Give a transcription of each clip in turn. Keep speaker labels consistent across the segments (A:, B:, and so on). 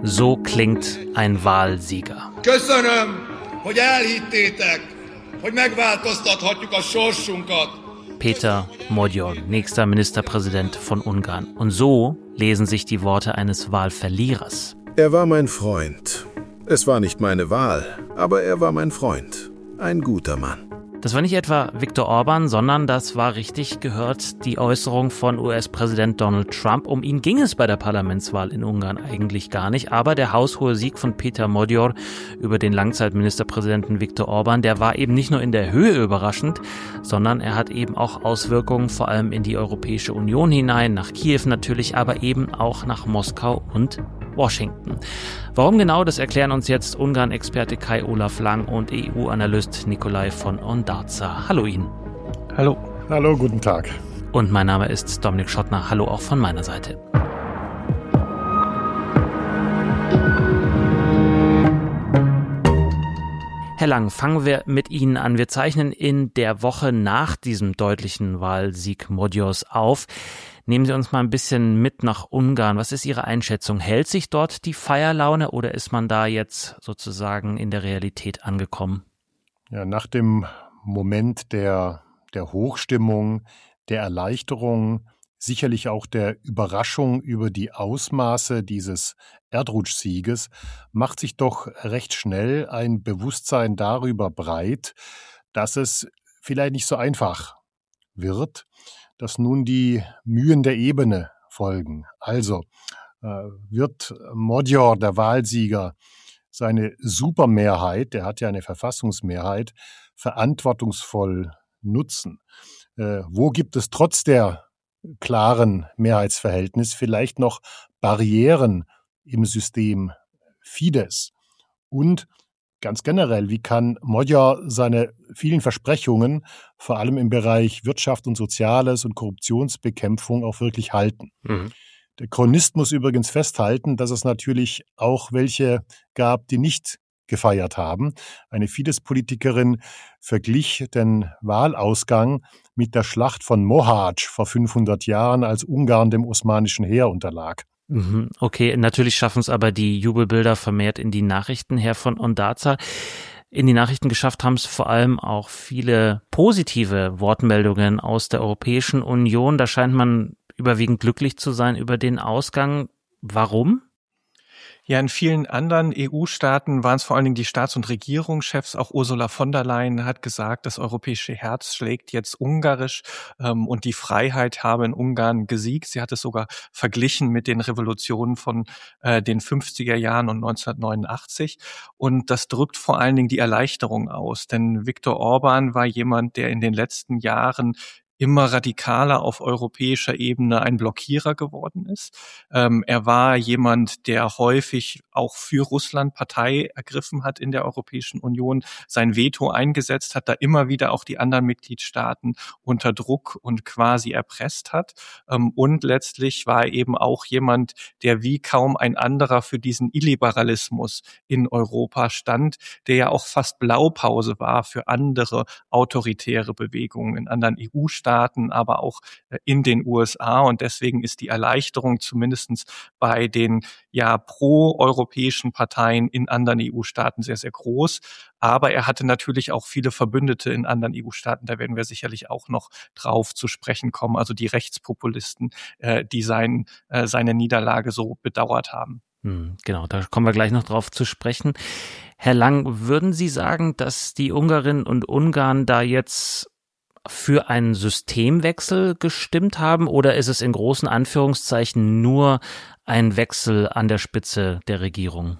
A: So klingt ein Wahlsieger.
B: Köszönöm, hogy elhittétek, hogy megváltoztathatjuk a sorsunkat.
A: Peter Magyar, nächster Ministerpräsident von Ungarn. Und so lesen sich die Worte eines Wahlverlierers.
C: Er war mein Freund. Es war nicht meine Wahl, aber er war mein Freund. Ein guter Mann.
A: Das war nicht etwa Viktor Orban, sondern das war richtig gehört die Äußerung von US-Präsident Donald Trump. Um ihn ging es bei der Parlamentswahl in Ungarn eigentlich gar nicht. Aber der haushohe Sieg von Peter Magyar über den Langzeitministerpräsidenten Viktor Orban, der war eben nicht nur in der Höhe überraschend, sondern er hat eben auch Auswirkungen vor allem in die Europäische Union hinein, nach Kiew natürlich, aber eben auch nach Moskau und Washington. Warum genau, das erklären uns jetzt Ungarn-Experte Kai-Olaf Lang und EU-Analyst Nikolai von Ondarza. Hallo Ihnen.
D: Hallo. Hallo, guten Tag.
A: Und mein Name ist Dominik Schottner. Hallo auch von meiner Seite. Herr Lang, fangen wir mit Ihnen an. Wir zeichnen in der Woche nach diesem deutlichen Wahlsieg Magyars auf. Nehmen Sie uns mal ein bisschen mit nach Ungarn. Was ist Ihre Einschätzung? Hält sich dort die Feierlaune oder ist man da jetzt sozusagen in der Realität angekommen?
D: Ja, nach dem Moment der Hochstimmung, der Erleichterung, sicherlich auch der Überraschung über die Ausmaße dieses Erdrutschsieges, macht sich doch recht schnell ein Bewusstsein darüber breit, dass es vielleicht nicht so einfach wird, dass nun die Mühen der Ebene folgen. Also wird Magyar, der Wahlsieger, seine Supermehrheit, der hat ja eine Verfassungsmehrheit, verantwortungsvoll nutzen? Wo gibt es trotz der klaren Mehrheitsverhältnis vielleicht noch Barrieren im System Fidesz? Und ganz generell, wie kann Magyar seine vielen Versprechungen, vor allem im Bereich Wirtschaft und Soziales und Korruptionsbekämpfung, auch wirklich halten? Mhm. Der Chronist muss übrigens festhalten, dass es natürlich auch welche gab, die nicht gefeiert haben. Eine Fidesz-Politikerin verglich den Wahlausgang mit der Schlacht von Mohács vor 500 Jahren, als Ungarn dem osmanischen Heer unterlag.
A: Okay, natürlich schaffen es aber die Jubelbilder vermehrt in die Nachrichten, Herr von Ondarza. In die Nachrichten geschafft haben es vor allem auch viele positive Wortmeldungen aus der Europäischen Union. Da scheint man überwiegend glücklich zu sein über den Ausgang. Warum?
E: Ja, in vielen anderen EU-Staaten waren es vor allen Dingen die Staats- und Regierungschefs. Auch Ursula von der Leyen hat gesagt, das europäische Herz schlägt jetzt ungarisch und die Freiheit habe in Ungarn gesiegt. Sie hat es sogar verglichen mit den Revolutionen von den 50er Jahren und 1989. Und das drückt vor allen Dingen die Erleichterung aus. Denn Viktor Orban war jemand, der in den letzten Jahren immer radikaler auf europäischer Ebene ein Blockierer geworden ist. Er war jemand, der häufig auch für Russland Partei ergriffen hat in der Europäischen Union, sein Veto eingesetzt hat, da immer wieder auch die anderen Mitgliedstaaten unter Druck und quasi erpresst hat. Und letztlich war er eben auch jemand, der wie kaum ein anderer für diesen Illiberalismus in Europa stand, der ja auch fast Blaupause war für andere autoritäre Bewegungen in anderen EU-Staaten, aber auch in den USA. Und deswegen ist die Erleichterung zumindest bei den pro-europäischen Parteien in anderen EU-Staaten sehr, sehr groß. Aber er hatte natürlich auch viele Verbündete in anderen EU-Staaten. Da werden wir sicherlich auch noch drauf zu sprechen kommen. Also die Rechtspopulisten, die seine Niederlage so bedauert haben.
A: Genau, da kommen wir gleich noch drauf zu sprechen. Herr Lang, würden Sie sagen, dass die Ungarinnen und Ungarn da jetzt für einen Systemwechsel gestimmt haben oder ist es in großen Anführungszeichen nur ein Wechsel an der Spitze der Regierung?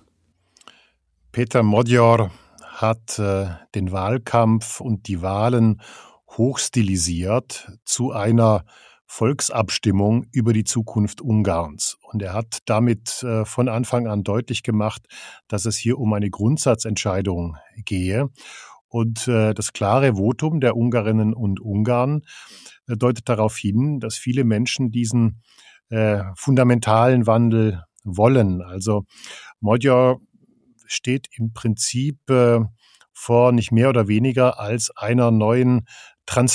D: Peter Magyar hat den Wahlkampf und die Wahlen hochstilisiert zu einer Volksabstimmung über die Zukunft Ungarns. Und er hat damit von Anfang an deutlich gemacht, dass es hier um eine Grundsatzentscheidung gehe. Und das klare Votum der Ungarinnen und Ungarn deutet darauf hin, dass viele Menschen diesen fundamentalen Wandel wollen. Also Magyar steht im Prinzip vor nicht mehr oder weniger als einer neuen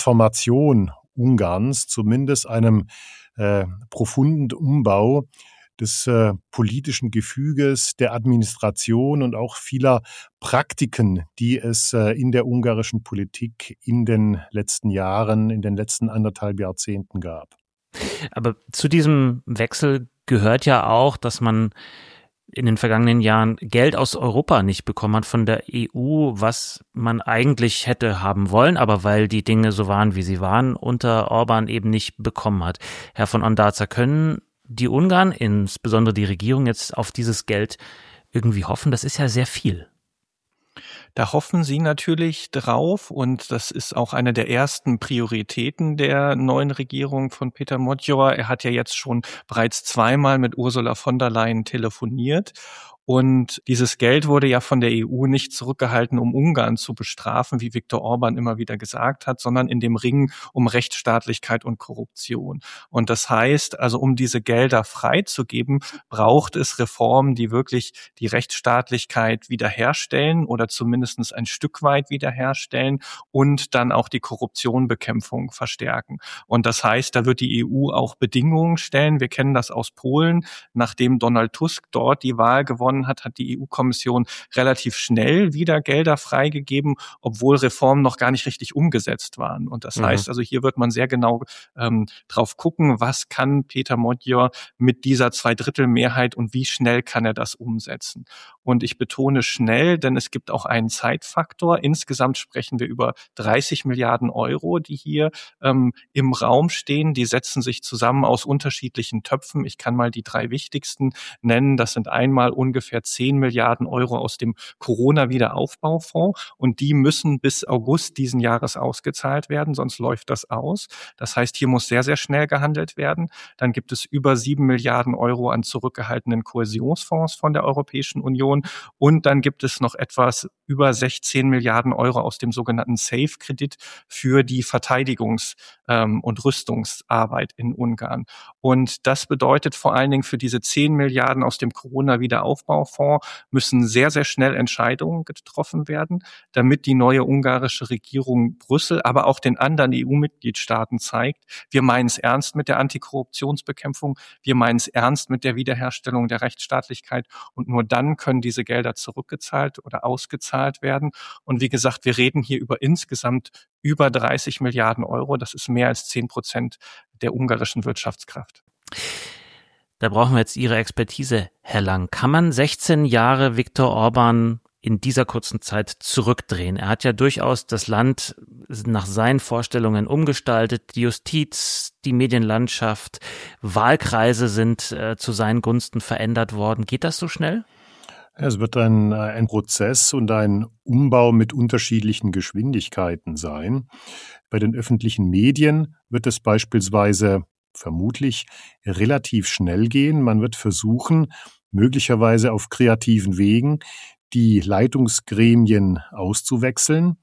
D: Transformation Ungarns, zumindest einem profunden Umbau des politischen Gefüges, der Administration und auch vieler Praktiken, die es in der ungarischen Politik in den letzten Jahren, in den letzten 1,5 Jahrzehnten gab.
A: Aber zu diesem Wechsel gehört ja auch, dass man in den vergangenen Jahren Geld aus Europa nicht bekommen hat von der EU, was man eigentlich hätte haben wollen, aber weil die Dinge so waren, wie sie waren, unter Orban eben nicht bekommen hat. Herr von Ondarza, können die Ungarn, insbesondere die Regierung, jetzt auf dieses Geld irgendwie hoffen? Das ist ja sehr viel.
E: Da hoffen sie natürlich drauf und das ist auch eine der ersten Prioritäten der neuen Regierung von Péter Magyar. Er hat ja jetzt schon bereits 2-mal mit Ursula von der Leyen telefoniert. Und dieses Geld wurde ja von der EU nicht zurückgehalten, um Ungarn zu bestrafen, wie Viktor Orban immer wieder gesagt hat, sondern in dem Ring um Rechtsstaatlichkeit und Korruption. Und das heißt, also um diese Gelder freizugeben, braucht es Reformen, die wirklich die Rechtsstaatlichkeit wiederherstellen oder zumindest ein Stück weit wiederherstellen und dann auch die Korruptionbekämpfung verstärken. Und das heißt, da wird die EU auch Bedingungen stellen. Wir kennen das aus Polen. Nachdem Donald Tusk dort die Wahl gewonnen hat die EU-Kommission relativ schnell wieder Gelder freigegeben, obwohl Reformen noch gar nicht richtig umgesetzt waren. Und das heißt, also hier wird man sehr genau drauf gucken, was kann Péter Magyar mit dieser 2/3-Mehrheit und wie schnell kann er das umsetzen. Und ich betone schnell, denn es gibt auch einen Zeitfaktor. Insgesamt sprechen wir über 30 Milliarden Euro, die hier im Raum stehen. Die setzen sich zusammen aus unterschiedlichen Töpfen. Ich kann mal die 3 wichtigsten nennen. Das sind einmal ungefähr 10 Milliarden Euro aus dem Corona-Wiederaufbaufonds und die müssen bis August diesen Jahres ausgezahlt werden, sonst läuft das aus. Das heißt, hier muss sehr, sehr schnell gehandelt werden. Dann gibt es über 7 Milliarden Euro an zurückgehaltenen Kohäsionsfonds von der Europäischen Union und dann gibt es noch etwas über 16 Milliarden Euro aus dem sogenannten SAFE-Kredit für die Verteidigungs- und Rüstungsarbeit in Ungarn. Und das bedeutet vor allen Dingen für diese 10 Milliarden aus dem Corona-Wiederaufbaufonds müssen sehr, sehr schnell Entscheidungen getroffen werden, damit die neue ungarische Regierung Brüssel, aber auch den anderen EU-Mitgliedstaaten zeigt, wir meinen es ernst mit der Antikorruptionsbekämpfung, wir meinen es ernst mit der Wiederherstellung der Rechtsstaatlichkeit und nur dann können diese Gelder zurückgezahlt oder ausgezahlt werden. Und wie gesagt, wir reden hier über insgesamt über 30 Milliarden Euro. Das ist mehr als 10% der ungarischen Wirtschaftskraft.
A: Da brauchen wir jetzt Ihre Expertise, Herr Lang. Kann man 16 Jahre Viktor Orban in dieser kurzen Zeit zurückdrehen? Er hat ja durchaus das Land nach seinen Vorstellungen umgestaltet. Die Justiz, die Medienlandschaft, Wahlkreise sind zu seinen Gunsten verändert worden. Geht das so schnell?
D: Es wird ein Prozess und ein Umbau mit unterschiedlichen Geschwindigkeiten sein. Bei den öffentlichen Medien wird es beispielsweise vermutlich relativ schnell gehen. Man wird versuchen, möglicherweise auf kreativen Wegen die Leitungsgremien auszuwechseln.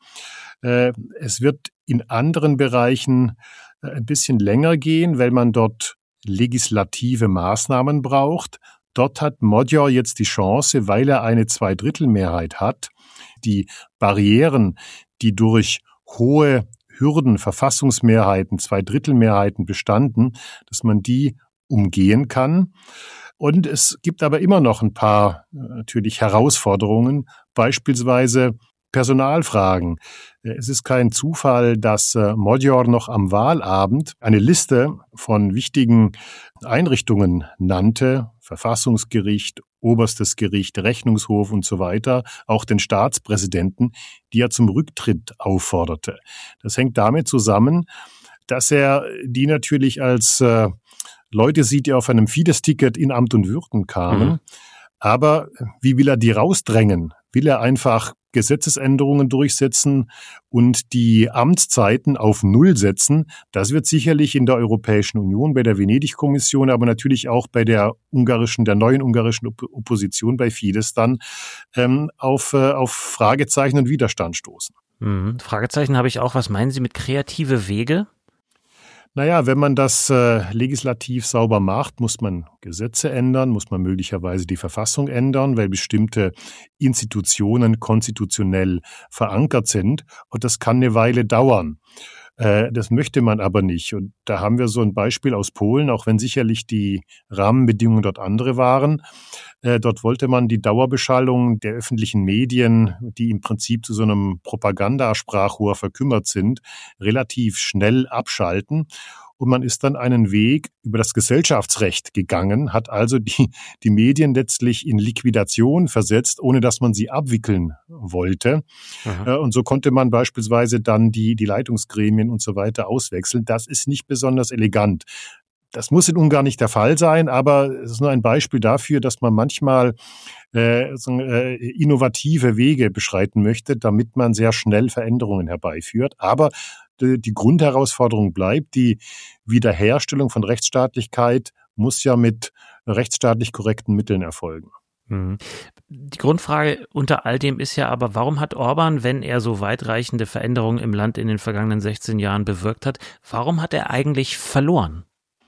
D: Es wird in anderen Bereichen ein bisschen länger gehen, weil man dort legislative Maßnahmen braucht. Dort hat Magyar jetzt die Chance, weil er eine 2/3-Mehrheit hat, die Barrieren, die durch hohe Hürden, Verfassungsmehrheiten, 2/3-Mehrheiten bestanden, dass man die umgehen kann. Und es gibt aber immer noch ein paar natürlich Herausforderungen, beispielsweise Personalfragen. Es ist kein Zufall, dass Magyar noch am Wahlabend eine Liste von wichtigen Einrichtungen nannte, Verfassungsgericht, Oberstes Gericht, Rechnungshof und so weiter, auch den Staatspräsidenten, die er zum Rücktritt aufforderte. Das hängt damit zusammen, dass er die natürlich als Leute sieht, die auf einem Fidesz-Ticket in Amt und Würden kamen. Aber wie will er die rausdrängen? Will er einfach Gesetzesänderungen durchsetzen und die Amtszeiten auf Null setzen? Das wird sicherlich in der Europäischen Union, bei der Venedig-Kommission, aber natürlich auch bei der neuen ungarischen Opposition, bei Fidesz dann auf Fragezeichen und Widerstand stoßen.
A: Fragezeichen habe ich auch. Was meinen Sie mit kreative Wege?
D: Naja, wenn man das legislativ sauber macht, muss man Gesetze ändern, muss man möglicherweise die Verfassung ändern, weil bestimmte Institutionen konstitutionell verankert sind. Und das kann eine Weile dauern. Das möchte man aber nicht. Und da haben wir so ein Beispiel aus Polen, auch wenn sicherlich die Rahmenbedingungen dort andere waren. Dort wollte man die Dauerbeschallung der öffentlichen Medien, die im Prinzip zu so einem Propagandasprachrohr verkümmert sind, relativ schnell abschalten. Und man ist dann einen Weg über das Gesellschaftsrecht gegangen, hat also die Medien letztlich in Liquidation versetzt, ohne dass man sie abwickeln wollte. Aha. Und so konnte man beispielsweise dann die Leitungsgremien und so weiter auswechseln. Das ist nicht besonders elegant. Das muss in Ungarn nicht der Fall sein, aber es ist nur ein Beispiel dafür, dass man manchmal innovative Wege beschreiten möchte, damit man sehr schnell Veränderungen herbeiführt. Aber die Grundherausforderung bleibt, die Wiederherstellung von Rechtsstaatlichkeit muss ja mit rechtsstaatlich korrekten Mitteln erfolgen.
A: Die Grundfrage unter all dem ist ja aber, warum hat Orbán, wenn er so weitreichende Veränderungen im Land in den vergangenen 16 Jahren bewirkt hat, warum hat er eigentlich verloren?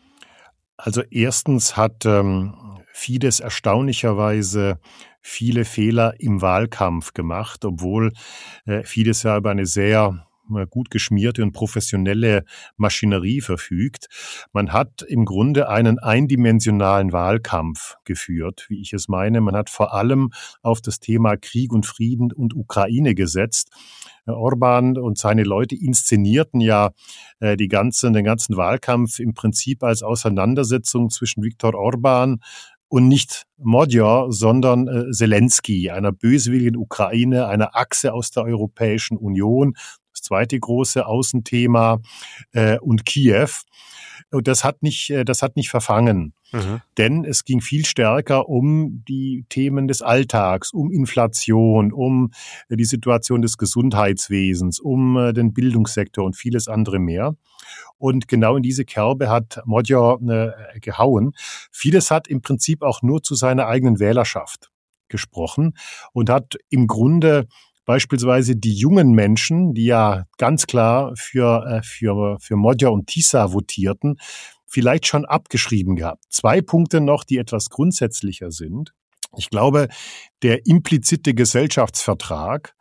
D: Also erstens hat Fidesz erstaunlicherweise viele Fehler im Wahlkampf gemacht, obwohl Fidesz ja über eine sehr gut geschmierte und professionelle Maschinerie verfügt. Man hat im Grunde einen eindimensionalen Wahlkampf geführt, wie ich es meine. Man hat vor allem auf das Thema Krieg und Frieden und Ukraine gesetzt. Orbán und seine Leute inszenierten ja den ganzen Wahlkampf im Prinzip als Auseinandersetzung zwischen Viktor Orbán und nicht Magyar, sondern Zelensky, einer böswilligen Ukraine, einer Achse aus der Europäischen Union. Das zweite große Außenthema und Kiew. Und das hat nicht verfangen. Denn es ging viel stärker um die Themen des Alltags, um Inflation, um die Situation des Gesundheitswesens, um den Bildungssektor und vieles andere mehr. Und genau in diese Kerbe hat Magyar gehauen. Fidesz hat im Prinzip auch nur zu seiner eigenen Wählerschaft gesprochen und hat im Grunde beispielsweise die jungen Menschen, die ja ganz klar für Magyar und Tisza votierten, vielleicht schon abgeschrieben gehabt. 2 Punkte noch, die etwas grundsätzlicher sind. Ich glaube, der implizite Gesellschaftsvertrag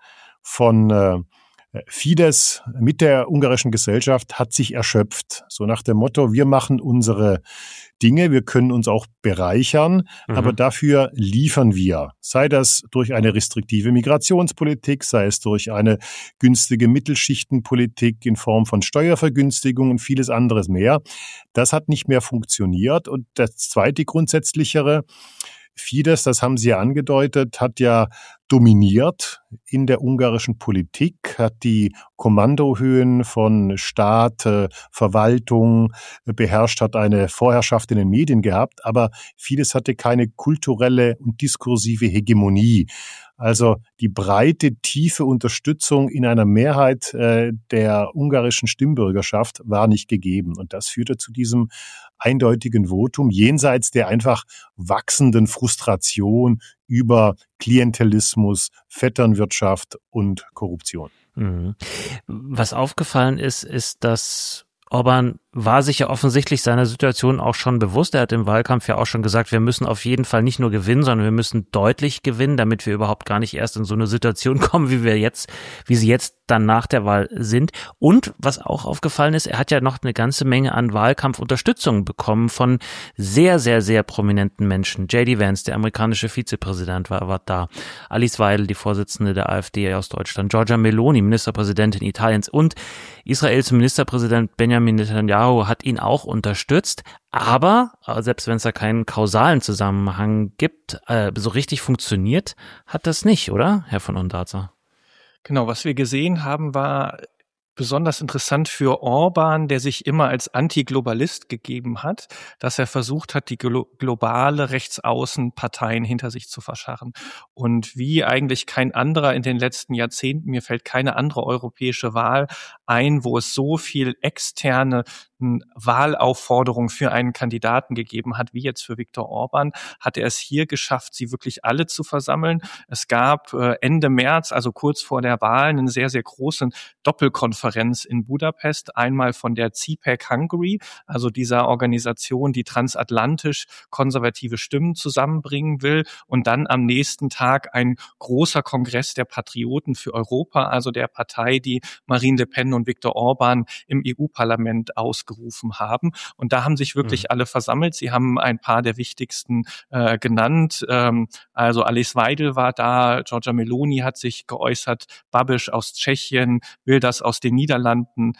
D: von Fidesz mit der ungarischen Gesellschaft hat sich erschöpft. So nach dem Motto, wir machen unsere Dinge, wir können uns auch bereichern, aber dafür liefern wir. Sei das durch eine restriktive Migrationspolitik, sei es durch eine günstige Mittelschichtenpolitik in Form von Steuervergünstigung und vieles anderes mehr. Das hat nicht mehr funktioniert. Und das zweite grundsätzlichere, Fidesz, das haben Sie ja angedeutet, hat ja dominiert in der ungarischen Politik, hat die Kommandohöhen von Staat, Verwaltung beherrscht, hat eine Vorherrschaft in den Medien gehabt, aber Fidesz hatte keine kulturelle und diskursive Hegemonie. Also die breite, tiefe Unterstützung in einer Mehrheit der ungarischen Stimmbürgerschaft war nicht gegeben. Und das führte zu diesem eindeutigen Votum jenseits der einfach wachsenden Frustration über Klientelismus, Vetternwirtschaft und Korruption.
A: Was aufgefallen ist, dass Orbán war sich ja offensichtlich seiner Situation auch schon bewusst. Er hat im Wahlkampf ja auch schon gesagt, wir müssen auf jeden Fall nicht nur gewinnen, sondern wir müssen deutlich gewinnen, damit wir überhaupt gar nicht erst in so eine Situation kommen, wie sie jetzt dann nach der Wahl sind. Und was auch aufgefallen ist, er hat ja noch eine ganze Menge an Wahlkampfunterstützung bekommen von sehr, sehr, sehr prominenten Menschen. J.D. Vance, der amerikanische Vizepräsident, war da. Alice Weidel, die Vorsitzende der AfD aus Deutschland. Giorgia Meloni, Ministerpräsidentin Italiens. Und Israels Ministerpräsident Benjamin Netanyahu hat ihn auch unterstützt, aber selbst wenn es da keinen kausalen Zusammenhang gibt, so richtig funktioniert hat das nicht, oder, Herr von Ondarza?
E: Genau, was wir gesehen haben, war besonders interessant für Orbán, der sich immer als Antiglobalist gegeben hat, dass er versucht hat, die globale Rechtsaußenparteien hinter sich zu verscharren. Und wie eigentlich kein anderer in den letzten Jahrzehnten, mir fällt keine andere europäische Wahl ein, wo es so viel externe Wahlaufforderungen für einen Kandidaten gegeben hat, wie jetzt für Viktor Orban, hat er es hier geschafft, sie wirklich alle zu versammeln. Es gab Ende März, also kurz vor der Wahl, eine sehr, sehr große Doppelkonferenz in Budapest. Einmal von der CPAC Hungary, also dieser Organisation, die transatlantisch konservative Stimmen zusammenbringen will. Und dann am nächsten Tag ein großer Kongress der Patrioten für Europa, also der Partei, die Marine Le Pen und Viktor Orban im EU-Parlament ausgerufen haben. Und da haben sich wirklich alle versammelt. Sie haben ein paar der wichtigsten genannt. Also Alice Weidel war da, Giorgia Meloni hat sich geäußert, Babiš aus Tschechien, Wilders aus den Niederlanden,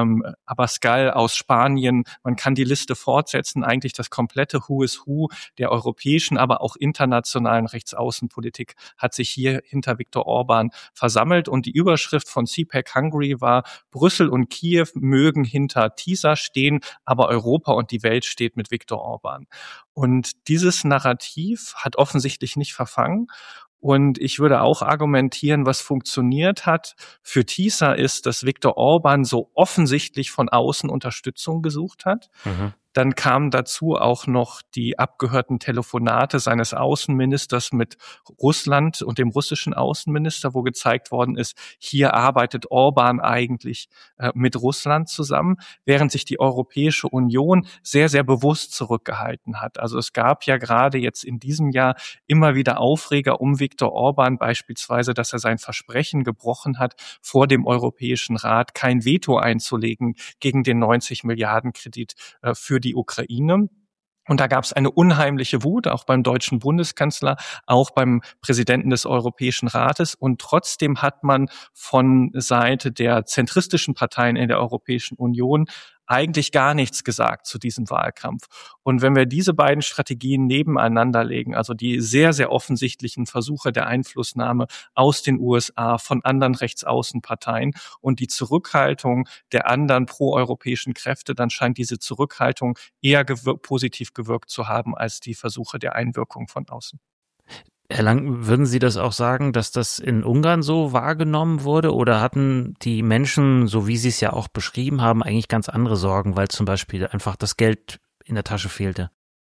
E: Abascal aus Spanien. Man kann die Liste fortsetzen. Eigentlich das komplette Who is Who der europäischen, aber auch internationalen Rechtsaußenpolitik hat sich hier hinter Viktor Orban versammelt. Und die Überschrift von CPAC Hungary war: Brüssel und Kiew mögen hinter TISA stehen, aber Europa und die Welt steht mit Viktor Orban. Und dieses Narrativ hat offensichtlich nicht verfangen. Und ich würde auch argumentieren, was funktioniert hat für TISA ist, dass Viktor Orban so offensichtlich von außen Unterstützung gesucht hat. Dann kamen dazu auch noch die abgehörten Telefonate seines Außenministers mit Russland und dem russischen Außenminister, wo gezeigt worden ist, hier arbeitet Orban eigentlich mit Russland zusammen, während sich die Europäische Union sehr, sehr bewusst zurückgehalten hat. Also es gab ja gerade jetzt in diesem Jahr immer wieder Aufreger um Viktor Orban, beispielsweise, dass er sein Versprechen gebrochen hat, vor dem Europäischen Rat kein Veto einzulegen gegen den 90 Milliarden Kredit für die Ukraine. Und da gab es eine unheimliche Wut, auch beim deutschen Bundeskanzler, auch beim Präsidenten des Europäischen Rates. Und trotzdem hat man von Seite der zentristischen Parteien in der Europäischen Union eigentlich gar nichts gesagt zu diesem Wahlkampf. Und wenn wir diese beiden Strategien nebeneinander legen, also die sehr, sehr offensichtlichen Versuche der Einflussnahme aus den USA von anderen Rechtsaußenparteien und die Zurückhaltung der anderen proeuropäischen Kräfte, dann scheint diese Zurückhaltung eher positiv gewirkt zu haben als die Versuche der Einwirkung von außen.
A: Herr Lang, würden Sie das auch sagen, dass das in Ungarn so wahrgenommen wurde, oder hatten die Menschen, so wie Sie es ja auch beschrieben haben, eigentlich ganz andere Sorgen, weil zum Beispiel einfach das Geld in der Tasche fehlte?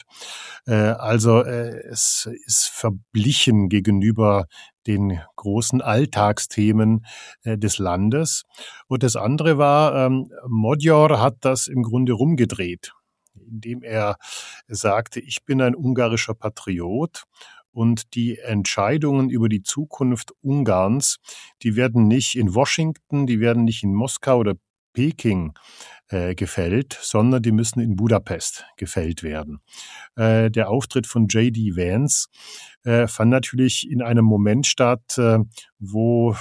D: Es ist verblichen gegenüber den großen Alltagsthemen des Landes. Und das andere war, Magyar hat das im Grunde rumgedreht, indem er sagte, ich bin ein ungarischer Patriot. Und die Entscheidungen über die Zukunft Ungarns, die werden nicht in Washington, die werden nicht in Moskau oder Peking gefällt, sondern die müssen in Budapest gefällt werden. Der Auftritt von J.D. Vance fand natürlich in einem Moment statt, wo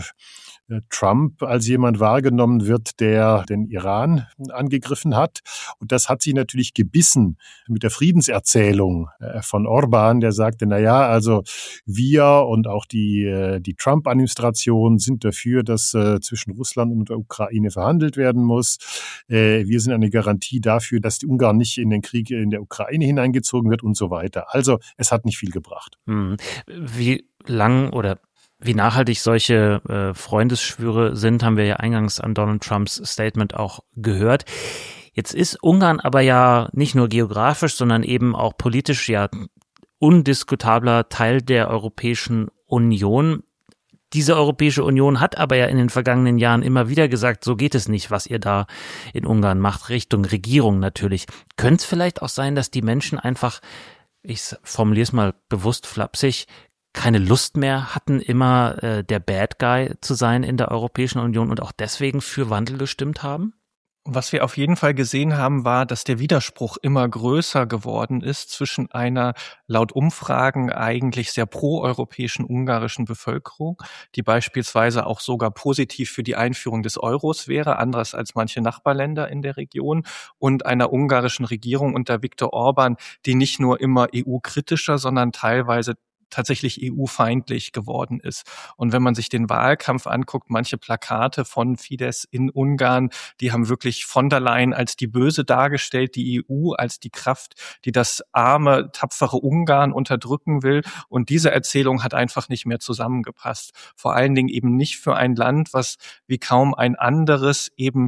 D: Trump als jemand wahrgenommen wird, der den Iran angegriffen hat. Und das hat sich natürlich gebissen mit der Friedenserzählung von Orban, der sagte, also wir und auch die Trump-Administration sind dafür, dass zwischen Russland und der Ukraine verhandelt werden muss. Wir sind eine Garantie dafür, dass die Ungarn nicht in den Krieg in der Ukraine hineingezogen wird und so weiter. Also es hat nicht viel gebracht.
A: Wie lang oder wie nachhaltig solche Freundesschwüre sind, haben wir ja eingangs an Donald Trumps Statement auch gehört. Jetzt ist Ungarn aber ja nicht nur geografisch, sondern eben auch politisch ja undiskutabler Teil der Europäischen Union. Diese Europäische Union hat aber ja in den vergangenen Jahren immer wieder gesagt, so geht es nicht, was ihr da in Ungarn macht, Richtung Regierung natürlich. Könnte es vielleicht auch sein, dass die Menschen einfach, ich formuliere es mal bewusst flapsig, keine Lust mehr hatten, immer der Bad Guy zu sein in der Europäischen Union und auch deswegen für Wandel gestimmt haben?
E: Was wir auf jeden Fall gesehen haben, war, dass der Widerspruch immer größer geworden ist zwischen einer laut Umfragen eigentlich sehr proeuropäischen ungarischen Bevölkerung, die beispielsweise auch sogar positiv für die Einführung des Euros wäre, anders als manche Nachbarländer in der Region, und einer ungarischen Regierung unter Viktor Orban, die nicht nur immer EU-kritischer, sondern teilweise tatsächlich EU-feindlich geworden ist. Und wenn man sich den Wahlkampf anguckt, manche Plakate von Fidesz in Ungarn, die haben wirklich von der Leyen als die Böse dargestellt, die EU als die Kraft, die das arme, tapfere Ungarn unterdrücken will. Und diese Erzählung hat einfach nicht mehr zusammengepasst. Vor allen Dingen eben nicht für ein Land, was wie kaum ein anderes eben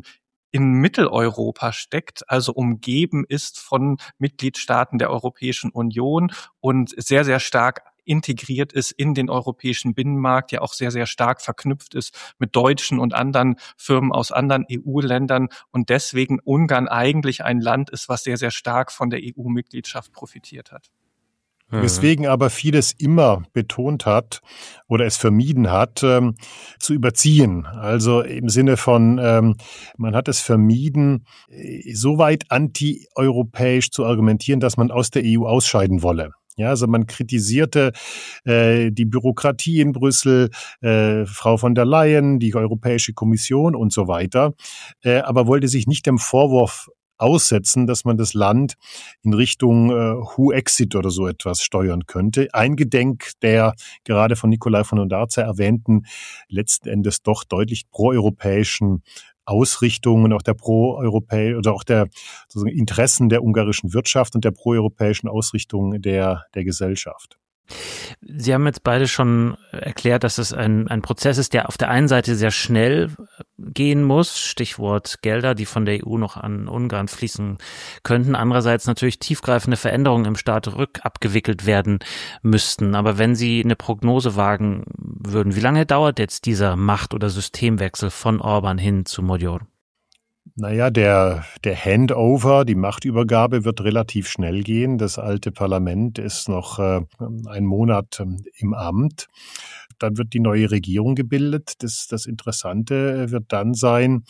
E: in Mitteleuropa steckt, also umgeben ist von Mitgliedstaaten der Europäischen Union und sehr, sehr stark integriert ist in den europäischen Binnenmarkt, ja auch sehr, sehr stark verknüpft ist mit deutschen und anderen Firmen aus anderen EU-Ländern und deswegen Ungarn eigentlich ein Land ist, was sehr, sehr stark von der EU-Mitgliedschaft profitiert hat.
D: Weswegen aber vieles immer betont hat oder es vermieden hat, zu überziehen. Also im Sinne von, man hat es vermieden, so weit anti-europäisch zu argumentieren, dass man aus der EU ausscheiden wolle. Ja, also man kritisierte die Bürokratie in Brüssel, Frau von der Leyen, die Europäische Kommission und so weiter, aber wollte sich nicht dem Vorwurf aussetzen, dass man das Land in Richtung Who-Exit oder so etwas steuern könnte. Eingedenk der gerade von Nikolai von Ondarza erwähnten, letzten Endes doch deutlich proeuropäischen Ausrichtungen, auch der oder auch der sozusagen Interessen der ungarischen Wirtschaft und der proeuropäischen Ausrichtung der Gesellschaft.
A: Sie haben jetzt beide schon erklärt, dass es ein Prozess ist, der auf der einen Seite sehr schnell gehen muss, Stichwort Gelder, die von der EU noch an Ungarn fließen könnten, andererseits natürlich tiefgreifende Veränderungen im Staat rückabgewickelt werden müssten. Aber wenn Sie eine Prognose wagen würden, wie lange dauert jetzt dieser Macht- oder Systemwechsel von Orbán hin zu Magyar?
D: Naja, der Handover, die Machtübergabe wird relativ schnell gehen. Das alte Parlament ist noch einen Monat im Amt. Dann wird die neue Regierung gebildet. Das Interessante wird dann sein,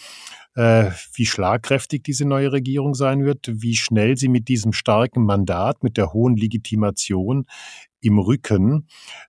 D: wie schlagkräftig diese neue Regierung sein wird, wie schnell sie mit diesem starken Mandat, mit der hohen Legitimation im Rücken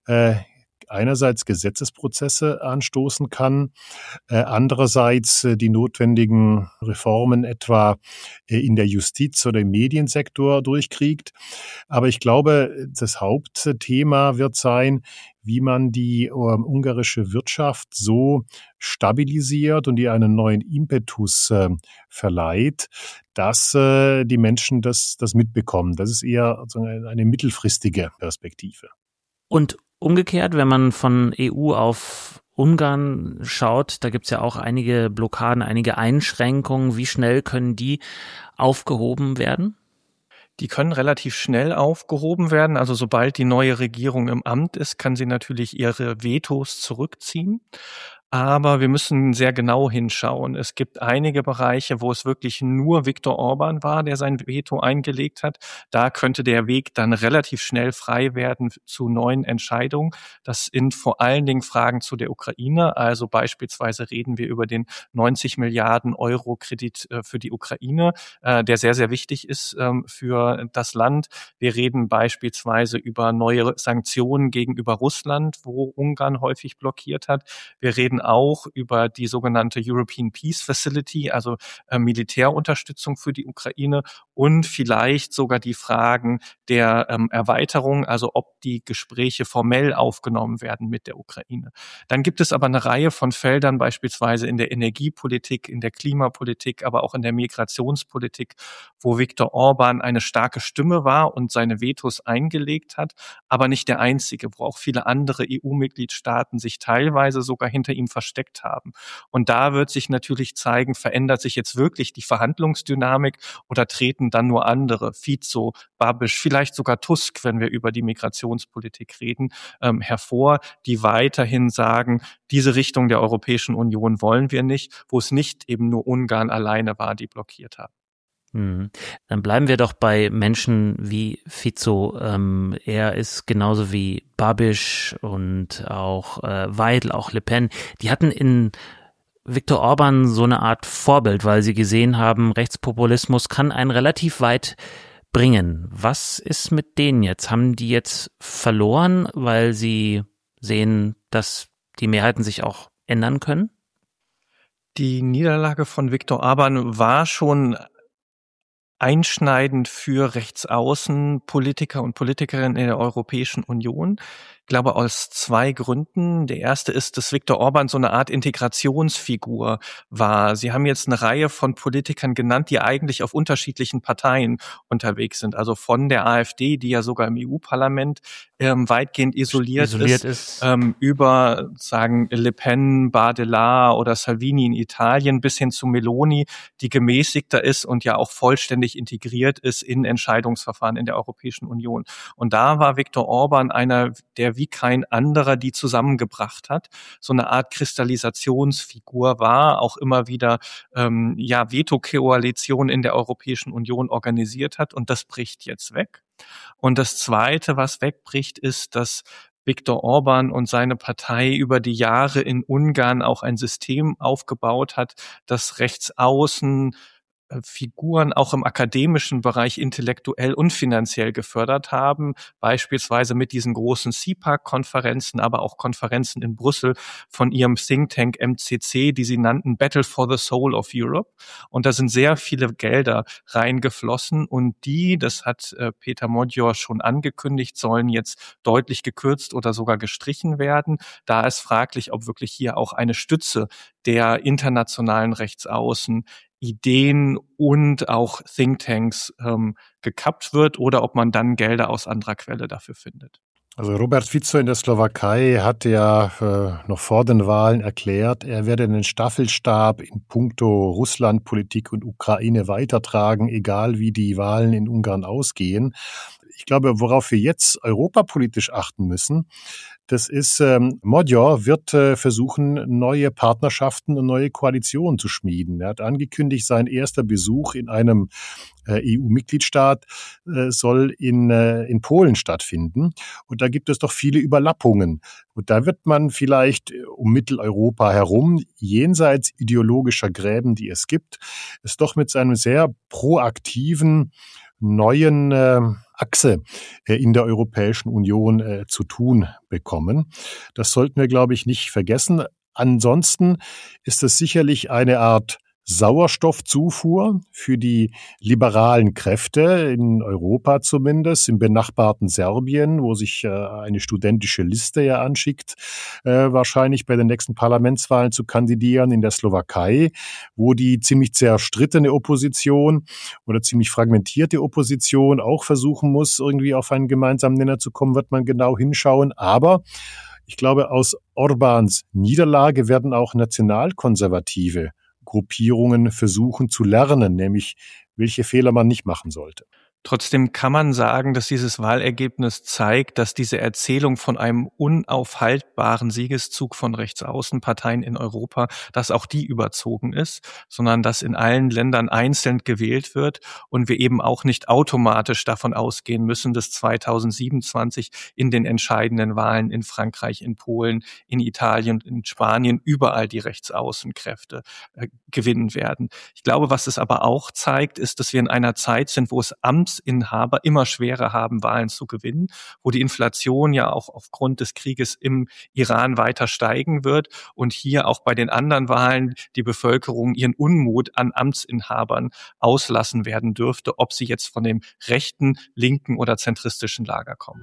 D: einerseits Gesetzesprozesse anstoßen kann, andererseits die notwendigen Reformen etwa in der Justiz oder im Mediensektor durchkriegt. Aber ich glaube, das Hauptthema wird sein, wie man die ungarische Wirtschaft so stabilisiert und ihr einen neuen Impetus verleiht, dass die Menschen das mitbekommen. Das ist eher eine mittelfristige Perspektive.
A: Und umgekehrt, wenn man von EU auf Ungarn schaut, da gibt's ja auch einige Blockaden, einige Einschränkungen. Wie schnell können die aufgehoben werden?
E: Die können relativ schnell aufgehoben werden. Also sobald die neue Regierung im Amt ist, kann sie natürlich ihre Vetos zurückziehen. Aber wir müssen sehr genau hinschauen. Es gibt einige Bereiche, wo es wirklich nur Viktor Orbán war, der sein Veto eingelegt hat. Da könnte der Weg dann relativ schnell frei werden zu neuen Entscheidungen. Das sind vor allen Dingen Fragen zu der Ukraine. Also beispielsweise reden wir über den 90 Milliarden Euro Kredit für die Ukraine, der sehr, sehr wichtig ist für das Land. Wir reden beispielsweise über neue Sanktionen gegenüber Russland, wo Ungarn häufig blockiert hat. Wir reden auch über die sogenannte European Peace Facility, also Militärunterstützung für die Ukraine und vielleicht sogar die Fragen der Erweiterung, also ob die Gespräche formell aufgenommen werden mit der Ukraine. Dann gibt es aber eine Reihe von Feldern, beispielsweise in der Energiepolitik, in der Klimapolitik, aber auch in der Migrationspolitik, wo Viktor Orbán eine starke Stimme war und seine Vetos eingelegt hat, aber nicht der einzige, wo auch viele andere EU-Mitgliedstaaten sich teilweise sogar hinter ihm versteckt haben. Und da wird sich natürlich zeigen, verändert sich jetzt wirklich die Verhandlungsdynamik oder treten dann nur andere, Fico, Babiš, vielleicht sogar Tusk, wenn wir über die Migrationspolitik reden, hervor, die weiterhin sagen, diese Richtung der Europäischen Union wollen wir nicht, wo es nicht eben nur Ungarn alleine war, die blockiert haben.
A: Dann bleiben wir doch bei Menschen wie Fico. Er ist genauso wie Babiš und auch Weidel, auch Le Pen. Die hatten in Viktor Orbán so eine Art Vorbild, weil sie gesehen haben, Rechtspopulismus kann einen relativ weit bringen. Was ist mit denen jetzt? Haben die jetzt verloren, weil sie sehen, dass die Mehrheiten sich auch ändern können?
E: Die Niederlage von Viktor Orbán war schon einschneidend für Rechtsaußenpolitiker und Politikerinnen in der Europäischen Union. Ich glaube aus 2 Gründen. Der erste ist, dass Viktor Orban so eine Art Integrationsfigur war. Sie haben jetzt eine Reihe von Politikern genannt, die eigentlich auf unterschiedlichen Parteien unterwegs sind. Also von der AfD, die ja sogar im EU-Parlament weitgehend isoliert ist. Über, sagen, Le Pen, Bardella oder Salvini in Italien bis hin zu Meloni, die gemäßigter ist und ja auch vollständig integriert ist in Entscheidungsverfahren in der Europäischen Union. Und da war Viktor Orban einer, der wie kein anderer die zusammengebracht hat, so eine Art Kristallisationsfigur war, auch immer wieder Veto-Koalition in der Europäischen Union organisiert hat, und das bricht jetzt weg. Und das Zweite, was wegbricht, ist, dass Viktor Orban und seine Partei über die Jahre in Ungarn auch ein System aufgebaut hat, das Rechtsaußen Figuren auch im akademischen Bereich intellektuell und finanziell gefördert haben, beispielsweise mit diesen großen CPAC-Konferenzen, aber auch Konferenzen in Brüssel von ihrem Think Tank MCC, die sie nannten Battle for the Soul of Europe. Und da sind sehr viele Gelder reingeflossen, und das hat Peter Magyar schon angekündigt, sollen jetzt deutlich gekürzt oder sogar gestrichen werden. Da ist fraglich, ob wirklich hier auch eine Stütze der internationalen Rechtsaußen Ideen und auch Thinktanks gekappt wird, oder ob man dann Gelder aus anderer Quelle dafür findet.
D: Also Robert Fico in der Slowakei hat ja noch vor den Wahlen erklärt, er werde den Staffelstab in puncto Russlandpolitik und Ukraine weitertragen, egal wie die Wahlen in Ungarn ausgehen. Ich glaube, worauf wir jetzt europapolitisch achten müssen, das ist, Magyar wird versuchen, neue Partnerschaften und neue Koalitionen zu schmieden. Er hat angekündigt, sein erster Besuch in einem EU-Mitgliedstaat soll in Polen stattfinden. Und da gibt es doch viele Überlappungen. Und da wird man vielleicht um Mitteleuropa herum, jenseits ideologischer Gräben, die es gibt, es doch mit seinem sehr proaktiven neuen Achse in der Europäischen Union zu tun bekommen. Das sollten wir, glaube ich, nicht vergessen. Ansonsten ist es sicherlich eine Art Sauerstoffzufuhr für die liberalen Kräfte in Europa zumindest, im benachbarten Serbien, wo sich eine studentische Liste ja anschickt, wahrscheinlich bei den nächsten Parlamentswahlen zu kandidieren, in der Slowakei, wo die ziemlich zerstrittene Opposition oder ziemlich fragmentierte Opposition auch versuchen muss, irgendwie auf einen gemeinsamen Nenner zu kommen, wird man genau hinschauen. Aber ich glaube, aus Orbáns Niederlage werden auch nationalkonservative Gruppierungen versuchen zu lernen, nämlich welche Fehler man nicht machen sollte.
E: Trotzdem kann man sagen, dass dieses Wahlergebnis zeigt, dass diese Erzählung von einem unaufhaltbaren Siegeszug von Rechtsaußenparteien in Europa, dass auch die überzogen ist, sondern dass in allen Ländern einzeln gewählt wird und wir eben auch nicht automatisch davon ausgehen müssen, dass 2027 in den entscheidenden Wahlen in Frankreich, in Polen, in Italien und in Spanien überall die Rechtsaußenkräfte gewinnen werden. Ich glaube, was es aber auch zeigt, ist, dass wir in einer Zeit sind, wo es Amtsinhaber immer schwerer haben, Wahlen zu gewinnen, wo die Inflation ja auch aufgrund des Krieges im Iran weiter steigen wird und hier auch bei den anderen Wahlen die Bevölkerung ihren Unmut an Amtsinhabern auslassen werden dürfte, ob sie jetzt von dem rechten, linken oder zentristischen Lager kommen.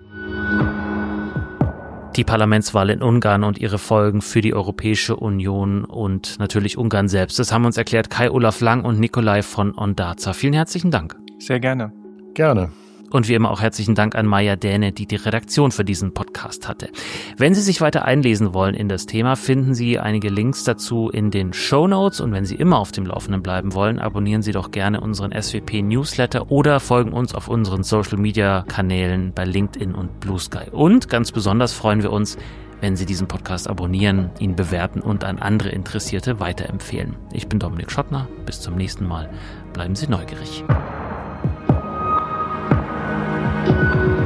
A: Die Parlamentswahl in Ungarn und ihre Folgen für die Europäische Union und natürlich Ungarn selbst. Das haben uns erklärt Kai-Olaf Lang und Nikolai von Ondarza. Vielen herzlichen Dank.
E: Sehr gerne.
D: Gerne.
A: Und wie immer auch herzlichen Dank an Maja Däne, die die Redaktion für diesen Podcast hatte. Wenn Sie sich weiter einlesen wollen in das Thema, finden Sie einige Links dazu in den Shownotes. Und wenn Sie immer auf dem Laufenden bleiben wollen, abonnieren Sie doch gerne unseren SWP-Newsletter oder folgen uns auf unseren Social-Media-Kanälen bei LinkedIn und Blue Sky. Und ganz besonders freuen wir uns, wenn Sie diesen Podcast abonnieren, ihn bewerten und an andere Interessierte weiterempfehlen. Ich bin Dominik Schottner. Bis zum nächsten Mal. Bleiben Sie neugierig.